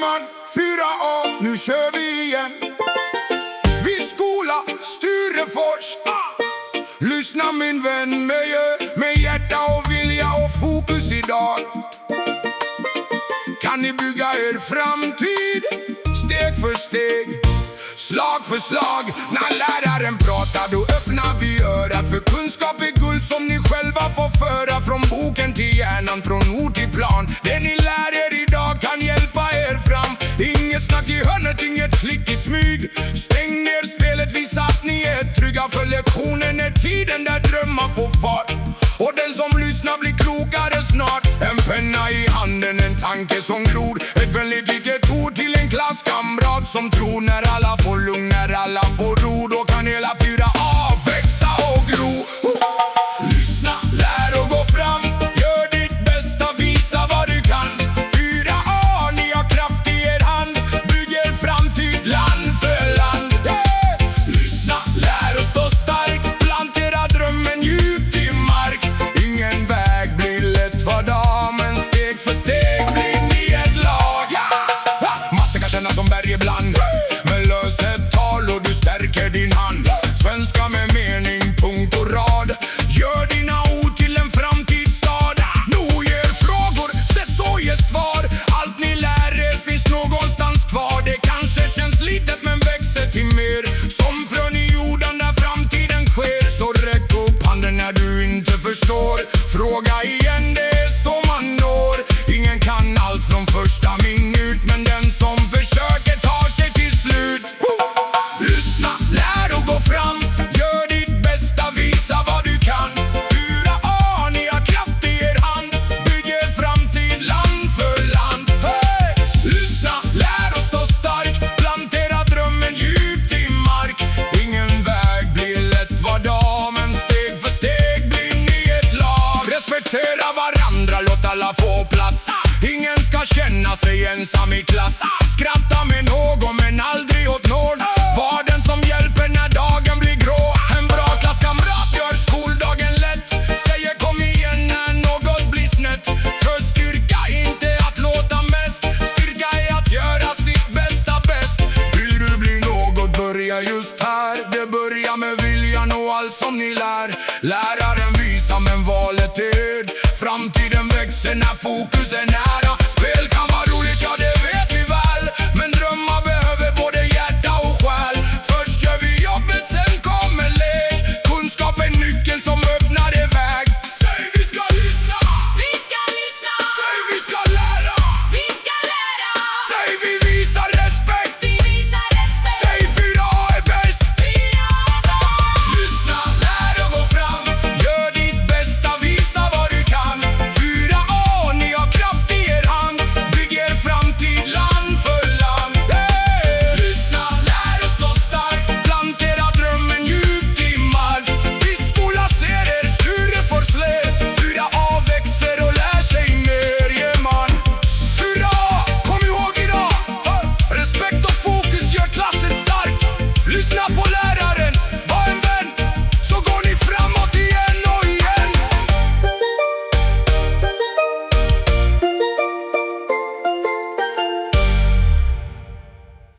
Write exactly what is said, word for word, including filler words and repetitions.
Fyran, fyra A, nu kör vi igen. Vi skola, Sturefors, ah. Lyssna min vän med, med hjärta och vilja och fokus idag. Kan ni bygga er framtid, steg för steg, slag för slag. När läraren pratar då öppnar vi örat, för kunskap är guld som ni själva får föra. Från boken till hjärnan, från ord till plan. Det ni lär er idag kan hjälpa er fram. Inget snack i hörnet, inget klick i smyg. Stäng ner spelet, visa att ni är trygga. För lektionen är tiden där drömmar får fart. Och den som lyssnar blir klokare snart. En penna i handen, en tanke som gror. Ett väldigt litet ord till en klasskamrat som tror. När alla får lugn, när alla får ro, då kan hela fyra A växa och gro. Lyssna, lär och gå fram. Gör ditt bästa, visa vad du kan. Fyra A, ni har kraft i er hand. Bygg er framtid, land för land. Yeah! Lyssna, lär och stå stark. Plantera drömmen djupt i mark. Ingen väg blir lätt för dag, men steg för steg blir ni ett lag. Yeah! Matte kan kännas som berg ibland, men lös ett tal och du stärker din hand. Svenska med mening, punkt och rad. Gör dina ord till en framtidsstad. Nog ger frågor, se så ge svar. Allt ni lär er finns någonstans kvar. Det kanske känns litet men växer till mer. Som frön i jorden där framtiden sker. Så räck upp handen när du inte förstår. Fråga igen, det är så man når. Ingen kan allt från första minut, men den som försöker tar sig till slut. Lyssna, lär och gå fram. Gör ditt bästa, visa vad du kan. Fyra A, ni har kraft i er hand. Bygg er framtid, land för land. Hey! Lyssna, lär och stå stark. Plantera drömmen djupt i mark. Ingen väg blir lätt var dag, men steg för steg blir ni ett lag. Respektera varandra, låt alla få plats. Ingen ska känna sig ensam i klass. Skratta med någon men aldrig åt någon. Var den som hjälper när dagen blir grå. En bra klasskamrat gör skoldagen lätt. Säger kom igen när något blir snett. För styrka inte att låta mest. Styrka är att göra sitt bästa bäst. Vill du bli något, börja just här. Det börjar med viljan och allt som ni lär. Läraren visar men valet är ed. Framtiden växer när fokusen